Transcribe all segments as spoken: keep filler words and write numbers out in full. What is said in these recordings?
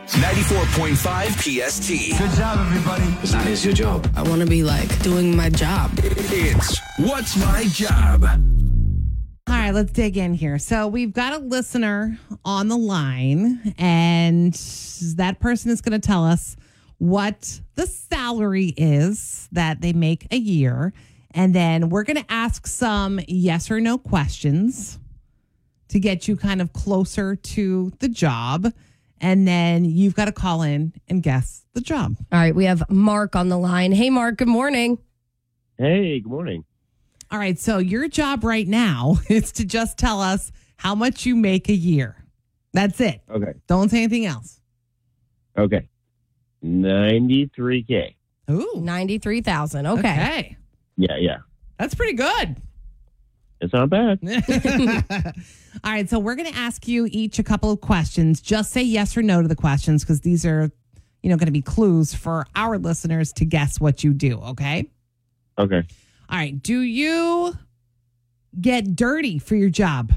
ninety-four point five P S T. Good job, everybody. That is your job. I want to be like doing my job. It's What's My Job? All right, let's dig in here. So we've got a listener on the line, and that person is going to tell us what the salary is that they make a year. And then we're going to ask some yes or no questions to get you kind of closer to the job. And then you've got to call in and guess the job. All right, we have Mark on the line. Hey, Mark, good morning. Hey, good morning. All right, so your job right now is to just tell us how much you make a year. That's it. Okay. Don't say anything else. Okay. ninety-three K. Ooh. ninety-three thousand. Okay. Okay. Yeah, yeah. That's pretty good. It's not bad. All right, so we're going to ask you each a couple of questions. Just say yes or no to the questions because these are, you know, going to be clues for our listeners to guess what you do, okay? Okay. All right, do you get dirty for your job?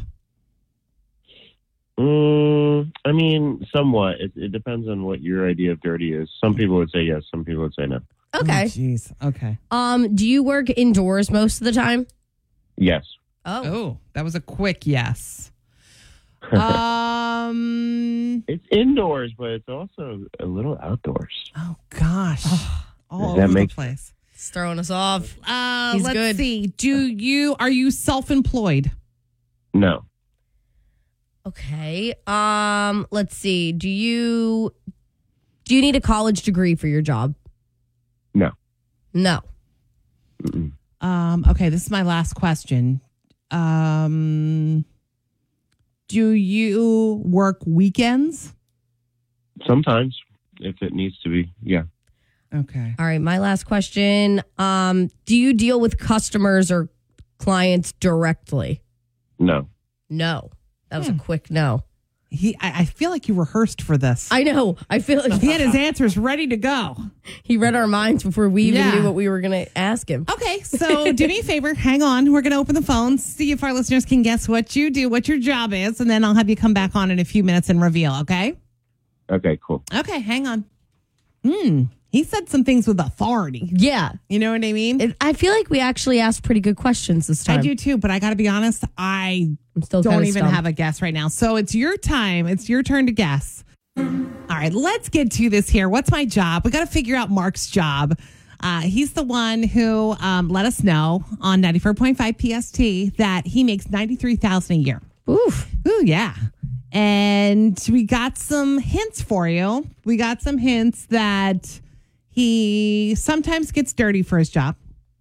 Mm, I mean, somewhat. It, it depends on what your idea of dirty is. Some people would say yes. Some people would say no. Okay. Jeez, oh, okay. Um, do you work indoors most of the time? Yes. Oh. Oh, that was a quick yes. um. It's indoors, but it's also a little outdoors. Oh, gosh. All That over makes- the place. It's throwing us off. Uh, He's let's good. see. Do you, are you self-employed? No. Okay. Um, let's see. Do you do you need a college degree for your job? No. No. Mm-mm. Um, okay, this is my last question. Um, do you work weekends? Sometimes, if it needs to be. Yeah. Okay. All right, my last question. Um, do you deal with customers or clients directly? No. No. That was Hmm. a quick no. He, I, I feel like you rehearsed for this. I know. I feel like he had his answers ready to go. he read our minds before we even Yeah. knew what we were going to ask him. Okay, so do me a favor. Hang on. We're going to open the phones, see if our listeners can guess what you do, what your job is, and then I'll have you come back on in a few minutes and reveal, okay? Okay, cool. Okay, hang on. Hmm. He said some things with authority. Yeah. You know what I mean? It, I feel like we actually asked pretty good questions this time. I do too, but I got to be honest, I I'm still don't kinda even stumped. have a guess right now. So it's your time. It's your turn to guess. All right, let's get to this here. What's my job? We got to figure out Mark's job. Uh, he's the one who um, let us know on ninety-four point five P S T that he makes ninety-three thousand dollars a year. Oof. Ooh, yeah. And we got some hints for you. We got some hints that he sometimes gets dirty for his job.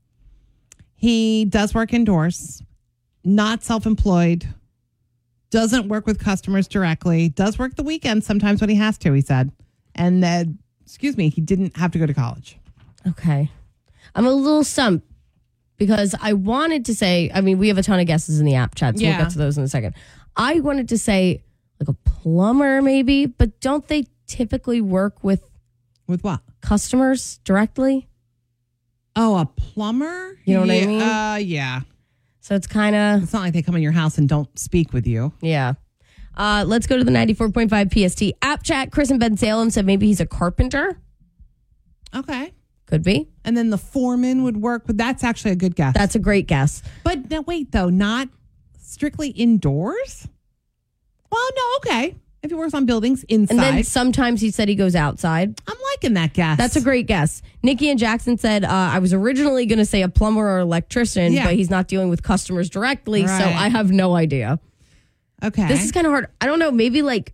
He does work indoors, not self-employed, doesn't work with customers directly, does work the weekends sometimes when he has to, he said. And then, excuse me, he didn't have to go to college. Okay. I'm a little stumped because I wanted to say, I mean, we have a ton of guesses in the app chat, so Yeah. we'll get to those in a second. I wanted to say like a plumber maybe, but don't they typically work with With what? customers directly? Oh, a plumber? You know what I Yeah, mean? Uh, yeah. So it's kind of, It's not like they come in your house and don't speak with you. yeah. Uh, let's go to the ninety-four point five P S T app chat. Chris and Ben Salem said maybe he's a carpenter. Okay. Could be. And then the foreman would work with, that's actually a good guess. That's a great guess. But no, wait, though, not strictly indoors? Well, no, okay. If he works on buildings inside. And then sometimes he said he goes outside. I'm liking that guess. That's a great guess. Nikki and Jackson said, uh, I was originally going to say a plumber or electrician, Yeah. but he's not dealing with customers directly, so Right. I have no idea. Okay. This is kind of hard. I don't know. Maybe like,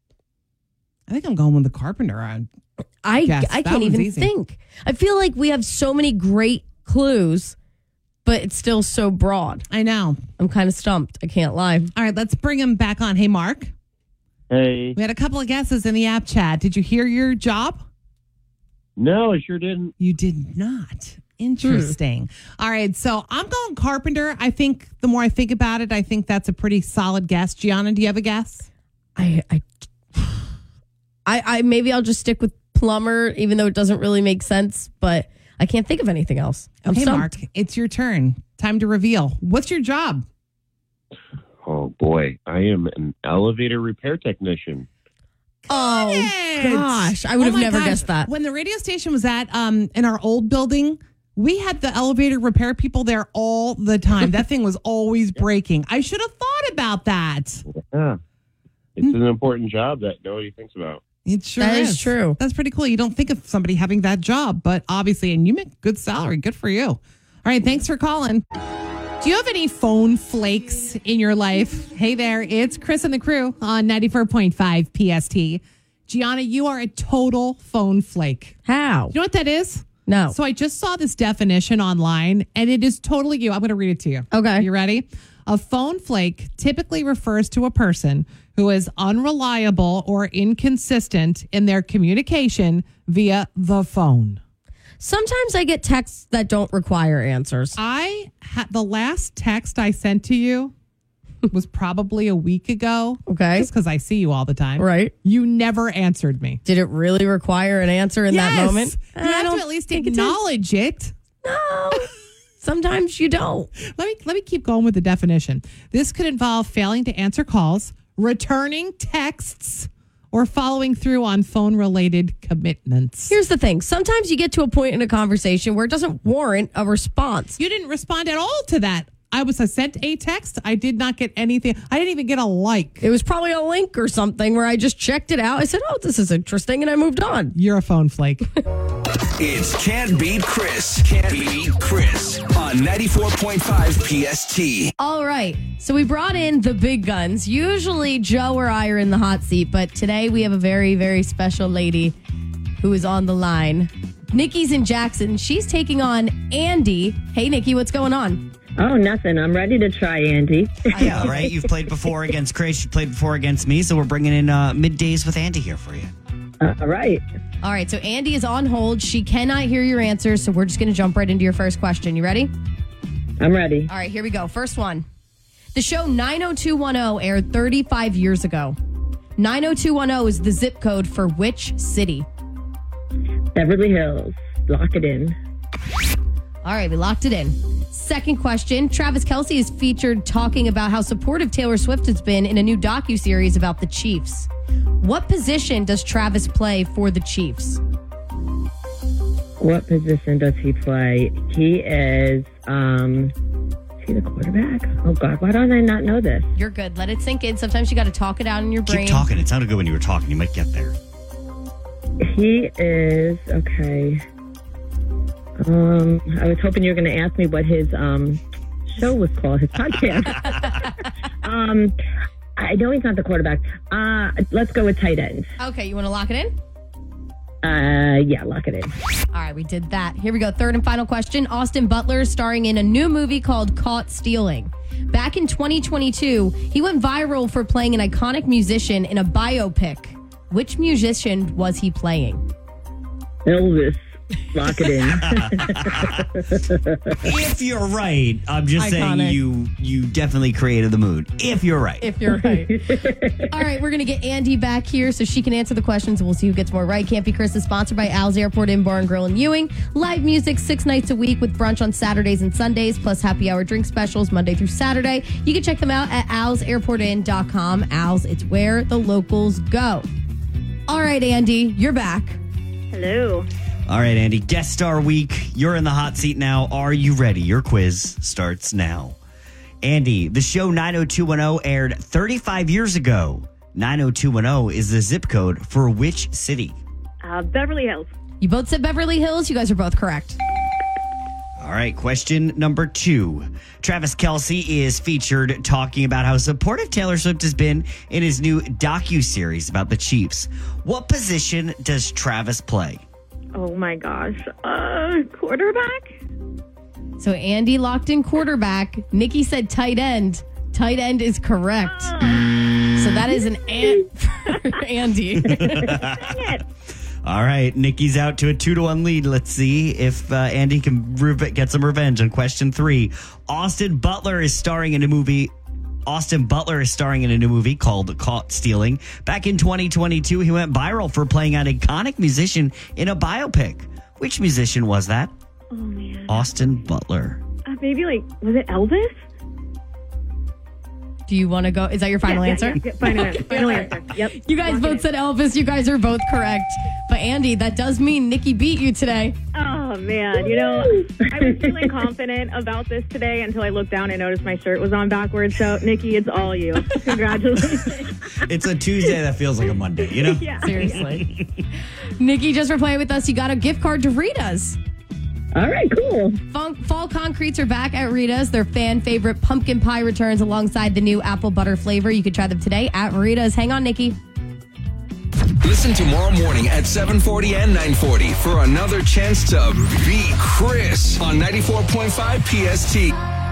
I think I'm going with the carpenter. I, I, Yes, I that can't one's even easy. think. I feel like we have so many great clues, but it's still so broad. I know. I'm kind of stumped. I can't lie. All right, let's bring him back on. Hey, Mark. Hey. We had a couple of guesses in the app chat. Did you hear your job? No, I sure didn't. You did not. Interesting. All right, so I'm going carpenter. I think the more I think about it, I think that's a pretty solid guess. Gianna, do you have a guess? I, I, I, I maybe I'll just stick with plumber, even though it doesn't really make sense, but I can't think of anything else. I'm Okay, stumped. Mark, it's your turn. Time to reveal. What's your job? Oh, boy. I am an elevator repair technician. Oh, it. gosh. I would Oh have my never gosh. guessed that. When the radio station was at um in our old building, we had the elevator repair people there all the time. That thing was always breaking. I should have thought about that. Yeah. It's an important job that nobody thinks about. It sure That is. is true. That's pretty cool. You don't think of somebody having that job, but obviously, and you make good salary. Good for you. All right. Thanks for calling. Do you have any phone flakes in your life? Hey there. It's Chris and the crew on ninety-four point five P S T. Gianna, you are a total phone flake. How? You know what that is? No. So I just saw this definition online, and it is totally you. I'm going to read it to you. Okay. You ready? A phone flake typically refers to a person who is unreliable or inconsistent in their communication via the phone. Sometimes I get texts that don't require answers. I had the last text I sent to you was probably a week ago. Okay. Just because I see you all the time. Right. You never answered me. Did it really require an answer in that Yes. moment? You I have don't to at least think it did. acknowledge it. No. Sometimes you don't. Let me let me keep going with the definition. This could involve failing to answer calls, returning texts, or following through on phone-related commitments. Here's the thing. Sometimes you get to a point in a conversation where it doesn't warrant a response. You didn't respond at all to that. I was I sent a text. I did not get anything. I didn't even get a like. It was probably a link or something where I just checked it out. I said, oh, this is interesting. And I moved on. You're a phone flake. It's Can't Beat Chris. Can't Beat Chris on ninety-four point five P S T. All right. So we brought in the big guns. Usually Joe or I are in the hot seat, but today we have a very, very special lady who is on the line. Nikki's in Jackson. She's taking on Andy. Hey, Nikki, what's going on? Oh, nothing. I'm ready to try, Andy. Yeah, right. You've played before against Chris. You played before against me. So we're bringing in uh, middays with Andy here for you. Uh, all right. All right. So Andy is on hold. She cannot hear your answers. So we're just going to jump right into your first question. You ready? I'm ready. All right. Here we go. First one. The show nine oh two one oh aired thirty-five years ago. nine oh two one oh is the zip code for which city? Beverly Hills. Lock it in. All right, we locked it in. Second question. Travis Kelce is featured talking about how supportive Taylor Swift has been in a new docuseries about the Chiefs. What position does Travis play for the Chiefs? What position does he play? He is, um, is he the quarterback? Oh, God. Why don't I not know this? You're good. Let it sink in. Sometimes you got to talk it out in your brain. Keep talking. It sounded good when you were talking. You might get there. He is, okay. Um, I was hoping you were going to ask me what his um, show was called, his podcast. um, I know he's not the quarterback. Uh, let's go with tight end. Okay, you want to lock it in? Uh, yeah, lock it in. All right, we did that. Here we go. Third and final question. Austin Butler is starring in a new movie called Caught Stealing. Back in twenty twenty-two, he went viral for playing an iconic musician in a biopic. Which musician was he playing? Elvis. Lock it in. If you're right, I'm just Iconic. saying you you definitely created the mood. If you're right. If you're right. All right, we're going to get Andy back here so she can answer the questions. We'll see who gets more right. Can't Be Chris is sponsored by Al's Airport Inn Bar and Grill in Ewing. Live music six nights a week with brunch on Saturdays and Sundays, plus happy hour drink specials Monday through Saturday. You can check them out at als airport inn dot com. Al's, it's where the locals go. All right, Andy, you're back. Hello. All right, Andy, guest star week. You're in the hot seat now. Are you ready? Your quiz starts now. Andy, the show nine oh two one oh aired thirty-five years ago. nine oh two one oh is the zip code for which city? Uh, Beverly Hills. You both said Beverly Hills. You guys are both correct. All right, question number two. Travis Kelce is featured talking about how supportive Taylor Swift has been in his new docuseries about the Chiefs. What position does Travis play? Oh, my gosh. Uh, quarterback? So Andy locked in quarterback. Nikki said tight end. Tight end is correct. So that is an ant for Andy. All right, Nikki's out to a two to one lead. Let's see if uh, Andy can re- get some revenge on question three. Austin Butler is starring in a movie. Austin Butler is starring in a new movie called Caught Stealing. Back in twenty twenty-two, he went viral for playing an iconic musician in a biopic. Which musician was that? Oh, man. Austin Butler. Uh, maybe, like, was it Elvis? Do you want to go? Is that your final Yeah, answer? yeah, yeah, final answer. Final answer. Yep. You guys Lock it both in. said Elvis. You guys are both correct. But Andy, that does mean Nikki beat you today. Oh, man. You know, I was feeling confident about this today until I looked down and noticed my shirt was on backwards. So, Nikki, it's all you. Congratulations. It's a Tuesday that feels like a Monday, you know? Yeah. Seriously. Nikki, just for playing with us, you got a gift card to Rita's. All right, cool. Fun- Fall Concretes are back at Rita's. Their fan favorite pumpkin pie returns alongside the new apple butter flavor. You can try them today at Rita's. Hang on, Nikki. Listen tomorrow morning at seven forty and nine forty for another chance to beat Chris on ninety-four point five P S T.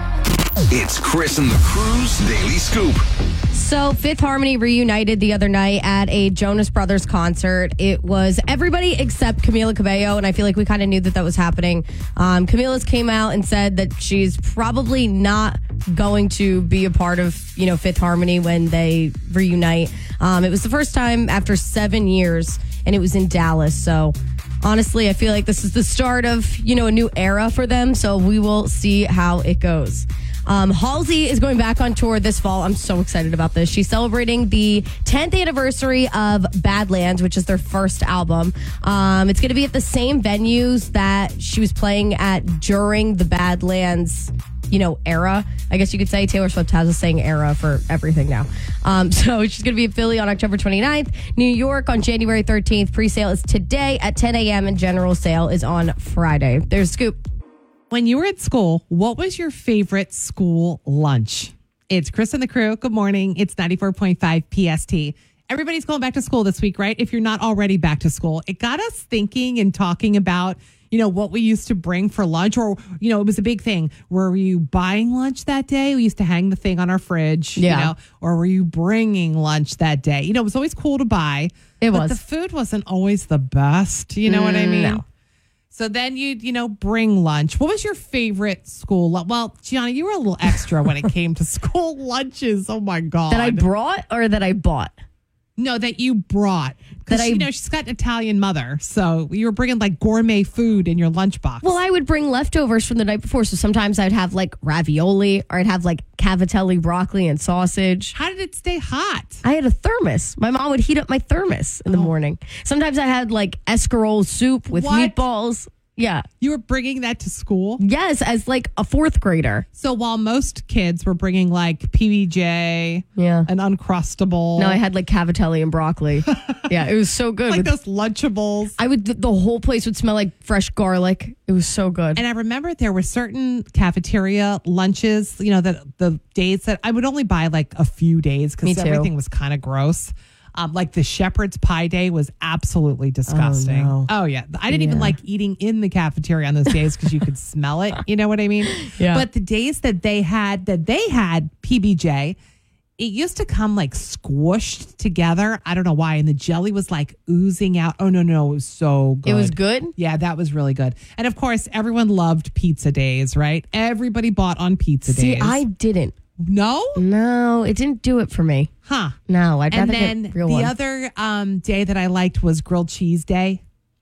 It's Chris and the Crew's Daily Scoop. So, Fifth Harmony reunited the other night at a Jonas Brothers concert. It was everybody except Camila Cabello, and I feel like we kind of knew that that was happening. Um, Camila's came out and said that she's probably not going to be a part of, you know, Fifth Harmony when they reunite. Um, it was the first time after seven years, and it was in Dallas. So, honestly, I feel like this is the start of, you know, a new era for them. So, we will see how it goes. Um, Halsey is going back on tour this fall. I'm so excited about this. She's celebrating the tenth anniversary of Badlands, which is their first album. Um, it's going to be at the same venues that she was playing at during the Badlands, you know, era. I guess you could say Taylor Swift has a saying era for everything now. Um, so she's going to be in Philly on October twenty-ninth, New York on January thirteenth. Pre-sale is today at ten a.m. and general sale is on Friday. There's Scoop. When you were at school, what was your favorite school lunch? It's Chris and the Crew. Good morning. It's ninety-four point five P S T. Everybody's going back to school this week, right? If you're not already back to school, it got us thinking and talking about, you know, what we used to bring for lunch, or, you know, it was a big thing. Were you buying lunch that day? We used to hang the thing on our fridge, Yeah. you know, or were you bringing lunch that day? You know, it was always cool to buy. It but was. the food wasn't always the best. You know what I Mm, mean? no. So then you'd, you know, bring lunch. What was your favorite school lunch? Well, Gianna, you were a little extra when it came to school lunches. Oh, my God. That I brought or that I bought? No, that you brought. Because, That I- you know, she's got an Italian mother. So you were bringing like gourmet food in your lunchbox. Well, I would bring leftovers from the night before. So sometimes I'd have like ravioli or I'd have like cavatelli broccoli and sausage. How did it stay hot? I had a thermos. My mom would heat up my thermos in the morning. Sometimes I had like escarole soup with What? meatballs. Yeah. You were bringing that to school? Yes, as like a fourth grader. So while most kids were bringing like P B J, Yeah. an Uncrustable, No, I had like cavatelli and broccoli. Yeah, it was so good. like With- those Lunchables. I would, the, the whole place would smell like fresh garlic. It was so good. And I remember there were certain cafeteria lunches, you know, that the days that I would only buy like a few days Me because too. everything was kind of gross. Um, like the shepherd's pie day was absolutely disgusting. no. Oh, yeah. I didn't even Yeah. like eating in the cafeteria on those days because you could smell it. You know what I mean? Yeah. But the days that they had that they had P B J, it used to come like squished together. I don't know why. And the jelly was like oozing out. Oh, no, no. It was so good. It was good? Yeah, that was really good. And of course, everyone loved pizza days, right? Everybody bought on pizza See, days. I didn't. No? No, it didn't do it for me. Huh. No, I'd And rather then get real the one. other um, day that I liked was grilled cheese day.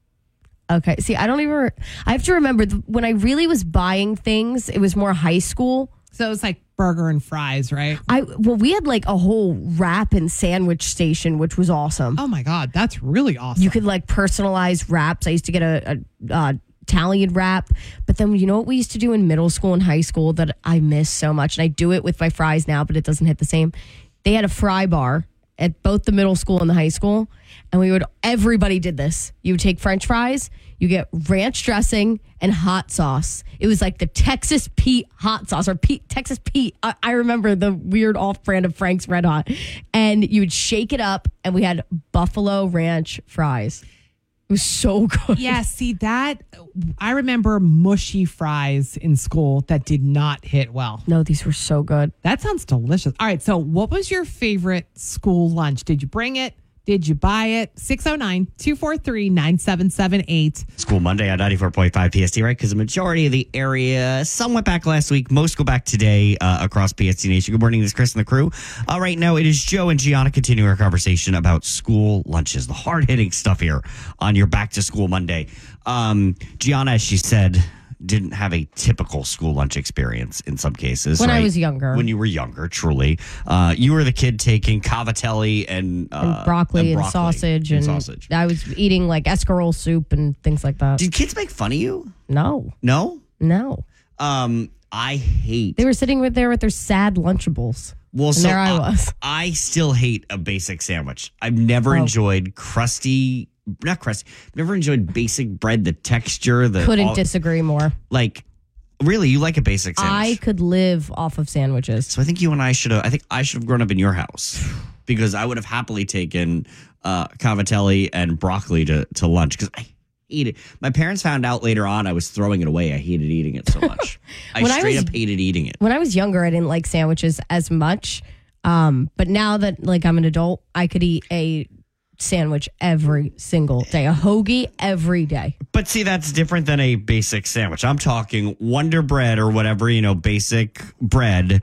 Okay. See, I don't even. Re- I have to remember th- when I really was buying things. It was more high school. So it was like burger and fries, right? I well, we had like a whole wrap and sandwich station, which was awesome. Oh my God, that's really awesome. You could like personalize wraps. I used to get a, a uh, Italian wrap, but then you know what we used to do in middle school and high school that I miss so much, and I do it with my fries now, but it doesn't hit the same. They had a fry bar at both the middle school and the high school, and we would everybody did this. You would take French fries, you get ranch dressing and hot sauce. It was like the Texas Pete hot sauce or Pete, Texas Pete. I, I remember the weird off-brand of Frank's Red Hot, and you would shake it up, and we had buffalo ranch fries. It was so good. Yeah, see that I remember mushy fries in school that did not hit well. No, these were so good. That sounds delicious. All right, so what was your favorite school lunch? Did you bring it? Did you buy it? six oh nine, two four three, nine seven seven eight. School Monday on ninety-four point five P S T, right? Because the majority of the area, some went back last week. Most go back today uh, across P S T Nation. Good morning, this is Chris and the crew. Uh, right now, it is Joe and Gianna continuing our conversation about school lunches, the hard-hitting stuff here on your back-to-school Monday. Um, Gianna, as she said, didn't have a typical school lunch experience in some cases. When I right? was younger. When you were younger, truly. Uh, you were the kid taking cavatelli and, uh, and broccoli and, broccoli sausage. And, And, sausage. I was eating like escarole soup and things like that. Did kids make fun of you? No, No? no. Um, I hate. They were sitting right there with their sad Lunchables. Well, and so there I was. I still hate a basic sandwich. I've never Oh. enjoyed crusty, not crusty. Never enjoyed basic bread. The texture, the Couldn't all- disagree more. like. Really, you like a basic I sandwich? could live off of sandwiches. So I think you and I should have. I think I should have grown up in your house because I would have happily taken uh, cavatelli and broccoli to to lunch because I hate it. My parents found out later on I was throwing it away. I hated eating it so much. I When I straight was- up hated eating it. When I was younger, I didn't like sandwiches as much. Um, but now that like I'm an adult, I could eat a sandwich every single day, a hoagie every day. But see, that's different than a basic sandwich. I'm talking Wonder Bread or whatever, you know, basic bread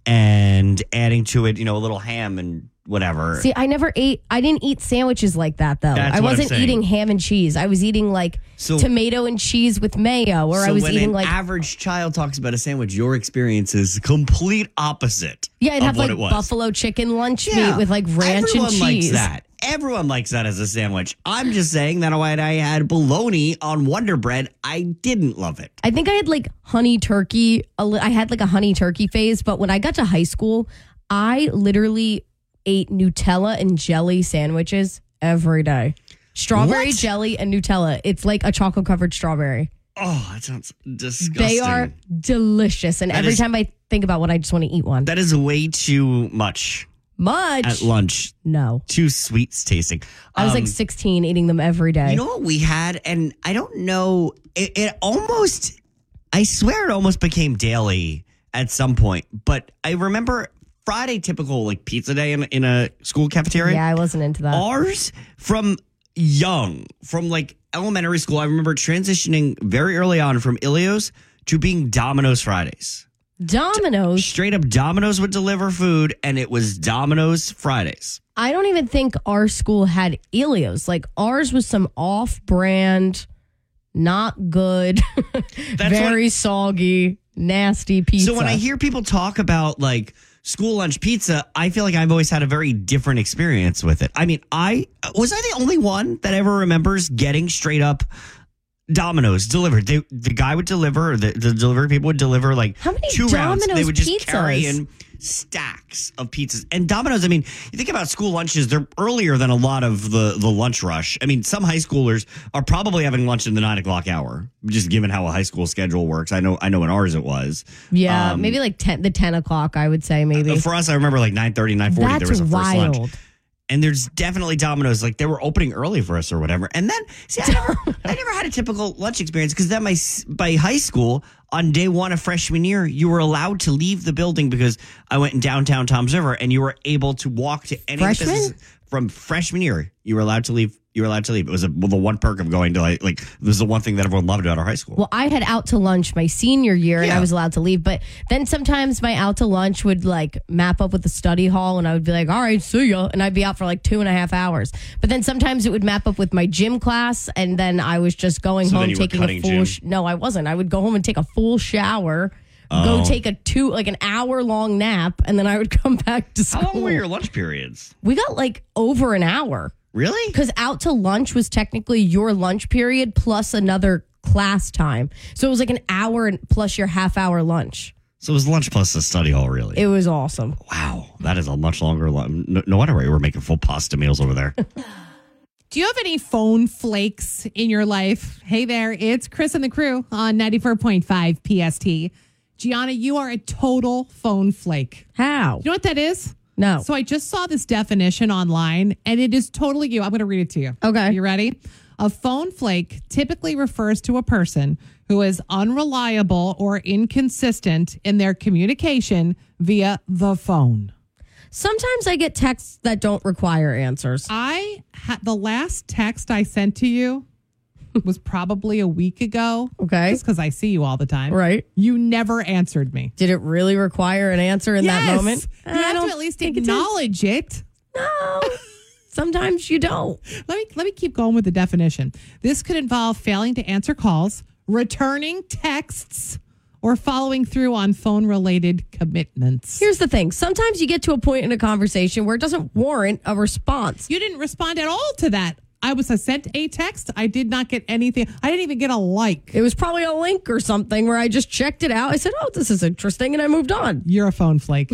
and adding to it, you know, a little ham and whatever. See, I never ate, I didn't eat sandwiches like that though. That's I what I'm wasn't saying. eating ham and cheese. I was eating like So- tomato and cheese with mayo, or so I was when eating an like, average child talks about a sandwich, your experience is complete opposite. yeah, I'd of have what like it was. buffalo chicken lunch Yeah. meat with like ranch Everyone and likes cheese. that. Everyone likes that as a sandwich. I'm just saying that when I had bologna on Wonder Bread, I didn't love it. I think I had like honey turkey. a li- I had like a honey turkey phase, but when I got to high school, I literally ate Nutella and jelly sandwiches every day. Strawberry What? jelly and Nutella. It's like a chocolate covered strawberry. Oh, that sounds disgusting. They are delicious. And That every is- time I think about one, I just want to eat one. That is way too much Much. at lunch. No. Too sweets tasting. I was Um, like sixteen eating them every day. You know what we had? And I don't know, it, it almost, I swear it almost became daily at some point. But I remember Friday, typical like pizza day in, in a school cafeteria. yeah, I wasn't into that. Ours from young, from like elementary school, I remember transitioning very early on from Ilios to being Domino's Fridays. Domino's. Straight up, Domino's would deliver food, and it was Domino's Fridays. I don't even think our school had Ilios. Like ours was some off-brand, not good, very soggy, nasty pizza. So when I hear people talk about like school lunch pizza, I feel like I've always had a very different experience with it. I mean, I was I the only one that ever remembers getting straight up Domino's delivered. They, the guy would deliver, the, the delivery people would deliver like How many two rounds. They Domino's would just pizzas? carry in stacks of pizzas. And Domino's, I mean, you think about school lunches, they're earlier than a lot of the, the lunch rush. I mean, some high schoolers are probably having lunch in the nine o'clock hour, just given how a high school schedule works. I know I know in ours it was. yeah, Um, maybe like ten, the ten o'clock. I would say maybe. For us, I remember like nine thirty, nine forty, there That's was a first wild. lunch. And there's definitely Domino's, like they were opening early for us or whatever. And then, see, I never, I never had a typical lunch experience because then my by high school, on day one of freshman year, you were allowed to leave the building because I went in downtown Toms River and you were able to walk to any Freshman? business from freshman year. You were allowed to leave. You were allowed to leave. It was a, well, the one perk of going to like, like, this is the one thing that everyone loved about our high school. Well, I had out to lunch my senior year and Yeah. I was allowed to leave. But then sometimes my out to lunch would like map up with the study hall and I would be like, all right, see ya. And I'd be out for like two and a half hours. But then sometimes it would map up with my gym class. And then I was just going So then home you were taking a cutting full. gym? Sh- no, I wasn't. I would go home and take a full shower, Oh. go take a two, like an hour long nap. And then I would come back to school. How long were your lunch periods? We got like over an hour. Really? Because out to lunch was technically your lunch period plus another class time. So it was like an hour and plus your half hour lunch. So it was lunch plus the study hall, really? It was awesome. Wow, that is a much longer lunch. No, no wonder we were making full pasta meals over there. Do you have any phone flakes in your life? Hey there, it's Chris and the crew on ninety-four point five P S T. Gianna, you are a total phone flake. How? You know what that is? No. So I just saw this definition online, and it is totally you. I'm going to read it to you. Okay. You ready? A phone flake typically refers to a person who is unreliable or inconsistent in their communication via the phone. Sometimes I get texts that don't require answers. I had the last text I sent to you was probably a week ago. Okay. Just because I see you all the time. Right. You never answered me. Did it really require an answer in that Yes. moment? You I have don't to at least think it did. acknowledge it. No. Sometimes you don't. Let me let me keep going with the definition. This could involve failing to answer calls, returning texts, or following through on phone-related commitments. Here's the thing. Sometimes you get to a point in a conversation where it doesn't warrant a response. You didn't respond at all to that. I was I sent a text. I did not get anything. I didn't even get a like. It was probably a link or something where I just checked it out. I said, oh, this is interesting, and I moved on. You're a phone flake.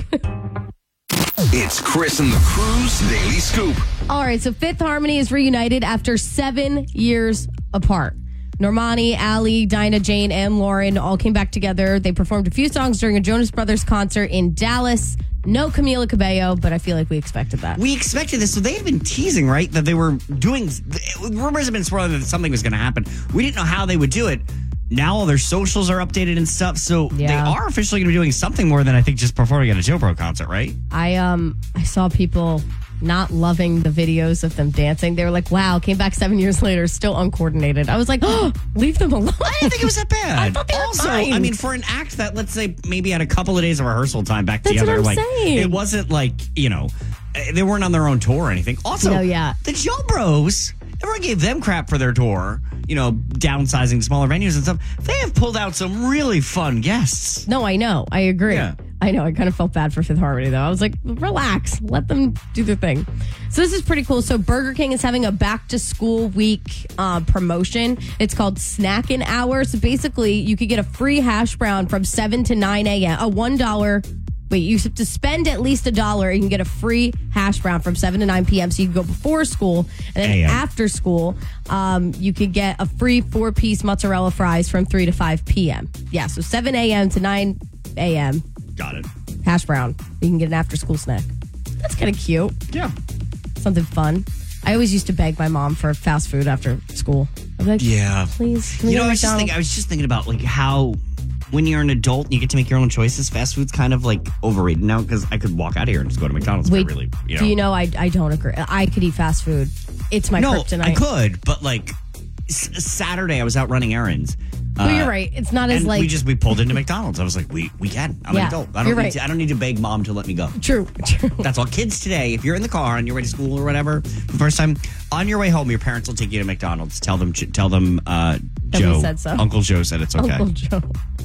It's Chris and the Crew's Daily Scoop. All right, so Fifth Harmony is reunited after seven years apart. Normani, Ali, Dinah, Jane, and Lauren all came back together. They performed a few songs during a Jonas Brothers concert in Dallas. No Camila Cabello, but I feel like we expected that. We expected this. So they had been teasing, right, that they were doing, rumors have been swirling that something was going to happen. We didn't know how they would do it. Now all their socials are updated and stuff. So Yeah. they are officially going to be doing something more than I think just performing at a Joe Bro concert, right? I um I saw people not loving the videos of them dancing. They were like, wow, came back seven years later, still uncoordinated. I was like, oh, leave them alone. I didn't think it was that bad. I thought they were also, fine. I mean, for an act that, let's say, maybe had a couple of days of rehearsal time back That's together, what I'm like saying. it wasn't like, you know, they weren't on their own tour or anything. Also, No, yeah. the Joe Bros, everyone gave them crap for their tour, you know, downsizing smaller venues and stuff. They have pulled out some really fun guests. No, I know. I agree. Yeah. I know. I kind of felt bad for Fifth Harmony, though. I was like, relax. Let them do their thing. So this is pretty cool. So Burger King is having a back-to-school week uh, promotion. It's called Snackin' Hour. So basically, you could get a free hash brown from seven to nine a.m. A one dollar... Wait, you have to spend at least a dollar. You can get a free hash brown from seven to nine p.m. So you can go before school. And then A M. after school, um, you could get a free four-piece mozzarella fries from three to five p.m. Yeah, so seven a.m. to nine a.m. Got it. hash brown. You can get an after-school snack. That's kind of cute. Yeah. Something fun. I always used to beg my mom for fast food after school. I'd be like, Yeah. please. Can we You go know, to I was, just McDonald's? thinking, I was just thinking about like how when you're an adult and you get to make your own choices, fast food's kind of like overrated now because I could walk out of here and just go to McDonald's. Wait, if I really, you know. do you know I, I don't agree. I could eat fast food. It's my no, kryptonite. I could, but like s- Saturday I was out running errands. Well, Uh, you're right. It's not as and like we just we pulled into McDonald's. I was like, we we can. I'm Yeah, an adult. I don't you're need right. to, I don't need to beg mom to let me go. true. True. That's all. Kids today, if you're in the car and you're ready to school or whatever, the first time on your way home, your parents will take you to McDonald's. Tell them, tell them, uh, That we Joe, said so. Uncle Joe said it's okay. Uncle Joe.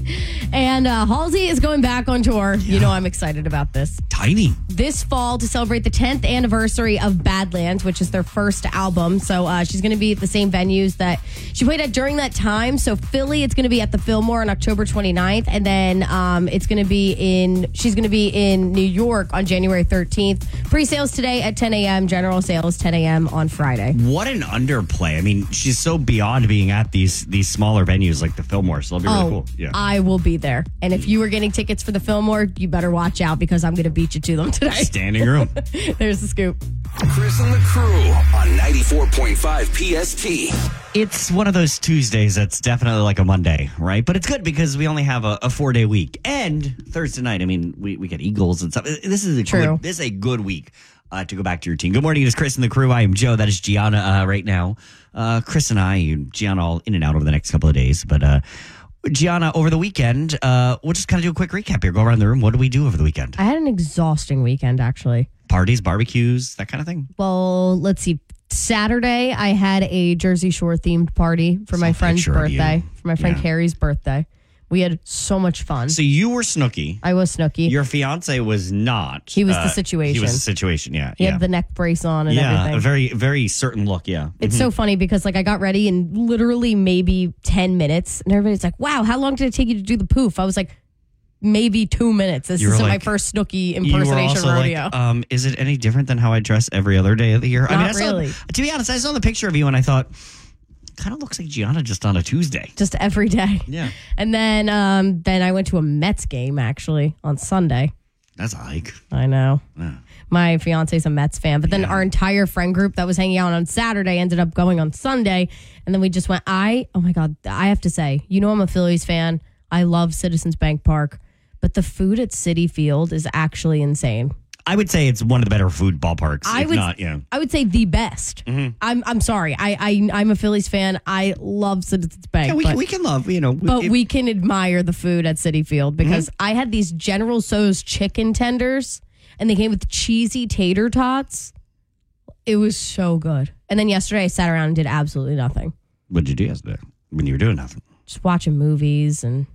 And uh, Halsey is going back on tour. You know I'm excited about this. Tiny. This fall to celebrate the tenth anniversary of Badlands, which is their first album. So uh, she's going to be at the same venues that she played at during that time. So Philly, it's going to be at the Fillmore on October twenty-ninth. And then um, it's going to be in, she's going to be in New York on January thirteenth. Pre-sales today at ten a.m. General sales ten a.m. on Friday. What an underplay. I mean, she's so beyond being at these these smaller venues like the Fillmore. So it'll be really Oh, cool. Yeah. I will be there. And if you were getting tickets for the Fillmore, you better watch out because I'm going to beat you to them today. Standing room. There's the scoop. Chris and the Crew on ninety-four point five P S T. It's one of those Tuesdays that's definitely like a Monday, right? But it's good because we only have a, a four day week. And Thursday night, I mean, we, we get Eagles and stuff. This is a True. good, this is a good week uh, to go back to your team. Good morning, it's Chris and the Crew. I am Joe. That is Gianna uh, right now. Uh, Chris and I, and Gianna all in and out over the next couple of days. But uh, Gianna, over the weekend, uh, we'll just kind of do a quick recap here. Go around the room. What do we do over the weekend? I had an exhausting weekend, actually. Parties, barbecues, that kind of thing? Well, let's see. Saturday, I had a Jersey Shore themed party for my Saw a friend's picture of you. birthday, for my friend Yeah. Carrie's birthday. We had so much fun. So you were Snooki. I was Snooki. Your fiance was not. He was the uh, situation. He was the situation, yeah. he yeah. had the neck brace on and yeah, everything. a very, very certain look, yeah. It's so funny because like I got ready in literally maybe ten minutes and everybody's like, wow, how long did it take you to do the poof? I was like, maybe two minutes. This You were isn't like- my first Snooki You were impersonation also rodeo. like, um, is it any different than how I dress every other day of the year? I mean, Not I saw, really. To be honest, I saw the picture of you and I thought, kind of looks like Gianna just on a Tuesday. Just every day. Yeah. And then um, then I went to a Mets game actually on Sunday. That's a hike. I know. Yeah. My fiance's a Mets fan, but then Yeah. our entire friend group that was hanging out on Saturday ended up going on Sunday. And then we just went, I, oh my God, I have to say, you know, I'm a Phillies fan. I love Citizens Bank Park, but the food at Citi Field is actually insane. I would say it's one of the better food ballparks, I if would, not, yeah. I would say the best. Mm-hmm. I'm, I'm sorry. I, I, I'm a Phillies fan. I love Citizens Bank. Yeah, we, but- can, we can love, you know. But it- we can admire the food at Citi Field because Mm-hmm. I had these General Tso's chicken tenders and they came with cheesy tater tots. It was so good. And then yesterday I sat around and did absolutely nothing. What'd you do yesterday when you were doing nothing? just watching movies and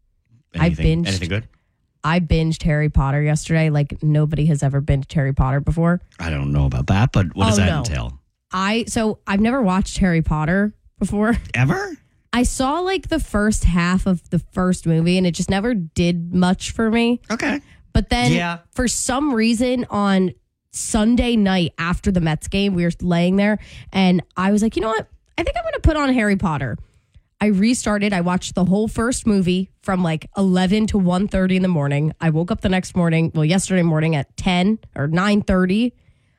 I Anything, binged. anything good? I binged Harry Potter yesterday like nobody has ever binged Harry Potter before. I don't know about that, but what does Oh, that no. entail? I so I've never watched Harry Potter before. Ever? I saw like the first half of the first movie and it just never did much for me. Okay. But then Yeah. for some reason on Sunday night after the Mets game, we were laying there and I was like, you know what? I think I'm going to put on Harry Potter. I restarted. I watched the whole first movie from like eleven to one thirty in the morning. I woke up the next morning, well, yesterday morning at ten or nine thirty.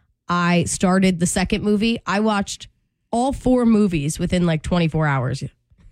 I started the second movie. I watched all four movies within like twenty-four hours.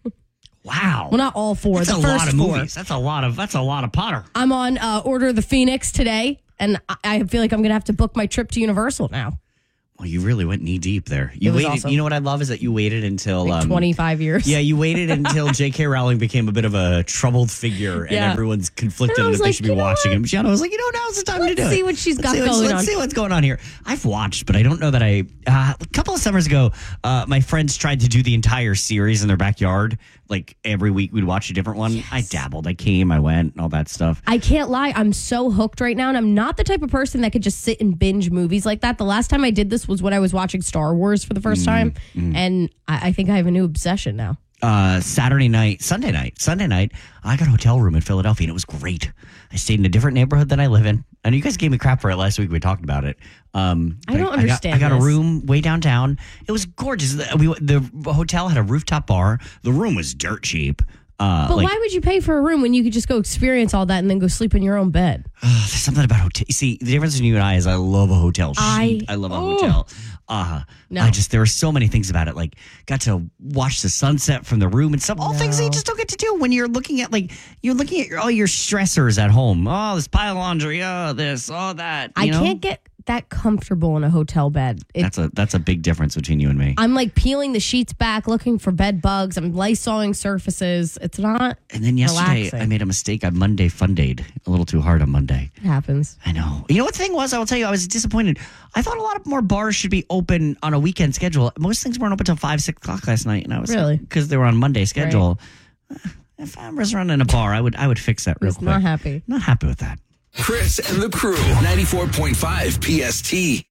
Wow. Well, not all four. That's the a first lot of four. movies. That's a lot of that's a lot of Potter. I'm on uh, Order of the Phoenix today, and I, I feel like I'm going to have to book my trip to Universal now. Well, you really went knee deep there. You It was waited. awesome. You know what I love is that you waited until Like um, twenty-five years. Yeah, you waited until J K. Rowling became a bit of a troubled figure, and Yeah. everyone's conflicted And I that was they like, should be you know watching what? him. Gianna was like, you know, now's the time to do Let's it. see what she's got see what's- going let's on. see what's going on here. I've watched, but I don't know that I. Uh, a couple of summers ago, uh, my friends tried to do the entire series in their backyard. Like every week, we'd watch a different one. I dabbled. I came. I went. And all that stuff. I can't lie. I'm so hooked right now, and I'm not the type of person that could just sit and binge movies like that. The last time I did this was when I was watching Star Wars for the first time, and I, I think I have a new obsession now. uh, Saturday night, Sunday night, Sunday night, I got a hotel room in Philadelphia and it was great. I stayed in a different neighborhood than I live in. And you guys gave me crap for it last week. We talked about it. Um, I don't I, understand I got, I got a this. room way downtown. It was gorgeous. The, we, the hotel had a rooftop bar. The room was dirt cheap. Uh, But like, why would you pay for a room when you could just go experience all that and then go sleep in your own bed? uh, there's something about hotel. See, the difference between you and I is I love a hotel. I- Sheet. I love a oh. hotel. Uh, No. I just there were so many things about it. Like got to watch the sunset from the room and some all things that you No. just don't get to do when you're looking at like you're looking at your, all your stressors at home. Oh, this pile of laundry. Oh, this. Oh, that. I you know? can't get that comfortable in a hotel bed. It, That's a that's a big difference between you and me. I'm like peeling the sheets back, looking for bed bugs. I'm Lysoling surfaces. It's not. And then yesterday relaxing. I made a mistake. I Monday Fundayed a little too hard on Monday. It happens. I know. You know what the thing was? I will tell you, I was disappointed. I thought a lot of more bars should be open on a weekend schedule. Most things weren't open until five, six o'clock last night, and I was Really? because they were on Monday schedule. Uh, If I was running a bar, I would I would fix that real Was quick. not happy. Not happy with that. Chris and the crew, ninety-four point five P S T.